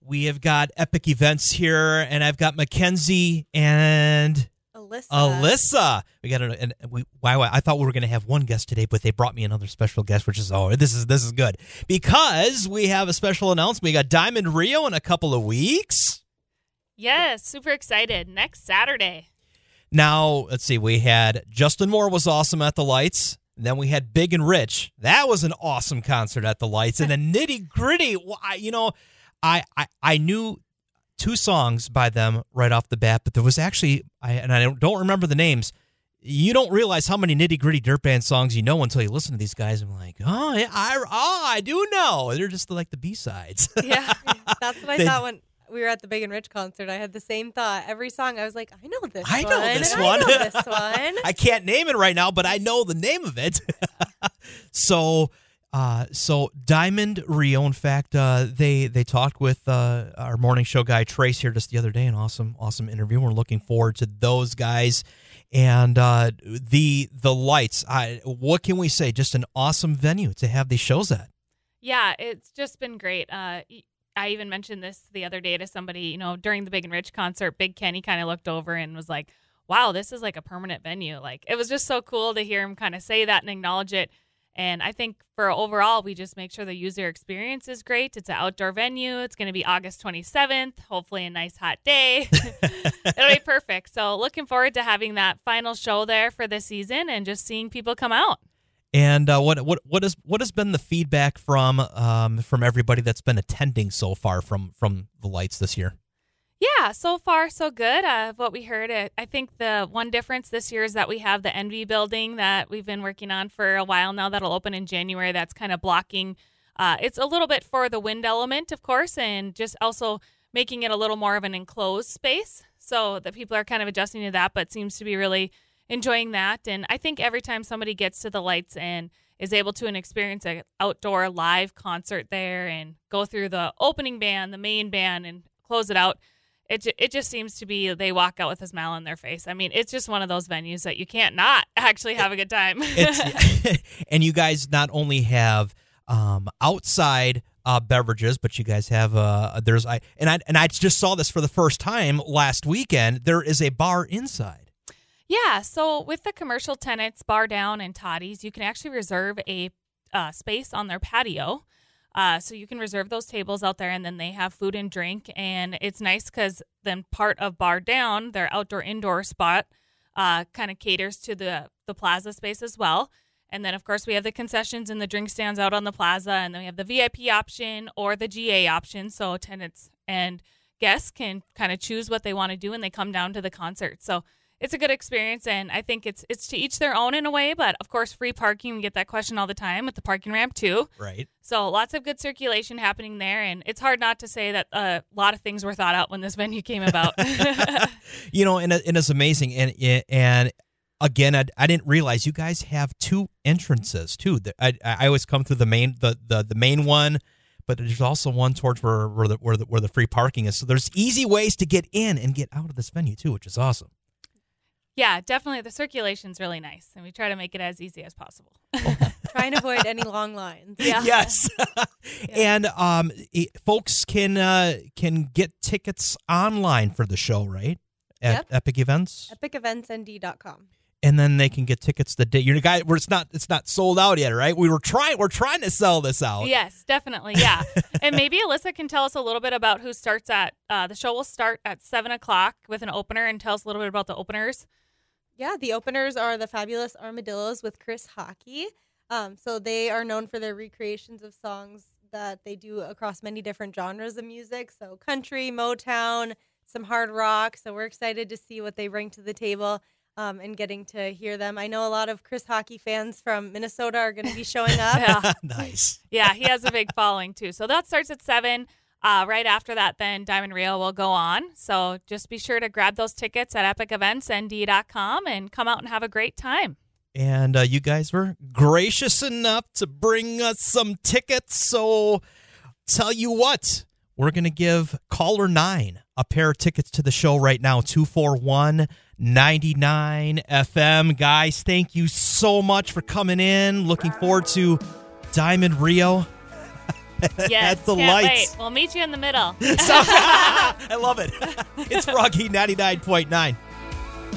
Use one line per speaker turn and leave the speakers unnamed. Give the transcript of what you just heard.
We have got Epic Events here, and I've got Mackenzie and Alyssa. We got wow! I thought we were going to have one guest today, but they brought me another special guest, which is this is good because we have a special announcement. We got Diamond Rio in a couple of weeks.
Yes, super excited. Next Saturday.
Now let's see. We had Justin Moore was awesome at the Lights. Then we had Big and Rich. That was an awesome concert at the Lights, and then Nitty Gritty. I knew 2 songs by them right off the bat, but there was actually, I don't remember the names. You don't realize how many Nitty Gritty Dirt Band songs you know until you listen to these guys. I'm like, I do know. They're just like the B-sides.
Yeah, that's what I thought when we were at the Big and Rich concert. I had the same thought. Every song, I was like, I know this one. I know this one.
I can't name it right now, but I know the name of it. So Diamond Rio, in fact, they talked with our morning show guy Trace here just the other day. An awesome interview. We're looking forward to those guys and the Lights. What can we say? Just an awesome venue to have these shows at. Yeah,
it's just been great. I even mentioned this the other day to somebody. During the Big and Rich concert, Big Kenny kind of looked over and was like, "Wow, this is like a permanent venue." Like it was just so cool to hear him kind of say that and acknowledge it. And I think for overall, we just make sure the user experience is great. It's an outdoor venue. It's going to be August 27th, hopefully a nice hot day. It'll be perfect. So looking forward to having that final show there for the season and just seeing people come out.
And what has been the feedback from everybody that's been attending so far from the Lights this year?
Yeah, so far so good. What we heard, I think the one difference this year is that we have the Envy building that we've been working on for a while now. That'll open in January. That's kind of blocking. It's a little bit for the wind element, of course, and just also making it a little more of an enclosed space so that people are kind of adjusting to that, but seems to be really enjoying that. And I think every time somebody gets to the Lights and is able to experience an outdoor live concert there and go through the opening band, the main band, and close it out, it just seems to be they walk out with a smile on their face. I mean, it's just one of those venues that you can't not actually have a good time.
And you guys not only have outside beverages, but you guys have I just saw this for the first time last weekend. There is a bar inside.
Yeah, so with the commercial tenants, Bar Down and Toddy's, you can actually reserve a space on their patio. So you can reserve those tables out there, and then they have food and drink. And it's nice because then part of Bar Down, their outdoor-indoor spot, kind of caters to the plaza space as well. And then, of course, we have the concessions and the drink stands out on the plaza. And then we have the VIP option or the GA option. So tenants and guests can kind of choose what they want to do when they come down to the concert. So it's a good experience, and I think it's to each their own in a way, but of course free parking. We get that question all the time with the parking ramp too.
Right.
So lots of good circulation happening there, and it's hard not to say that a lot of things were thought out when this venue came about.
And it's amazing, and again, I didn't realize you guys have 2 entrances too. I always come through the main one, but there's also one towards where the free parking is. So there's easy ways to get in and get out of this venue too, which is awesome.
Yeah, definitely. The circulation's really nice, and we try to make it as easy as possible.
Try and avoid any long lines.
Yeah.
Yes. And folks can get tickets online for the show, right? At Epic Events?
EpicEventsND.com.
And then they can get tickets the day. It's not sold out yet, right? We're trying to sell this out.
Yes, definitely. Yeah. And maybe Alyssa can tell us a little bit about who starts at the show will start at 7:00 with an opener, and tell us a little bit about the openers.
Yeah, the openers are the Fabulous Armadillos with Chris Hockey. So they are known for their recreations of songs that they do across many different genres of music. So country, Motown, some hard rock. So we're excited to see what they bring to the table and getting to hear them. I know a lot of Chris Hockey fans from Minnesota are going to be showing up.
Yeah.
Nice.
Yeah, he has a big following too. So that starts at 7. Right after that, then Diamond Rio will go on. So just be sure to grab those tickets at EpicEventsND.com and come out and have a great time.
And you guys were gracious enough to bring us some tickets. So tell you what, we're going to give caller 9 a pair of tickets to the show right now, 241-99 FM. Guys, thank you so much for coming in. Looking forward to Diamond Rio.
Yes,
at the
can't
lights.
wait. We'll meet you in the middle.
I love it. It's Froggy 99.9.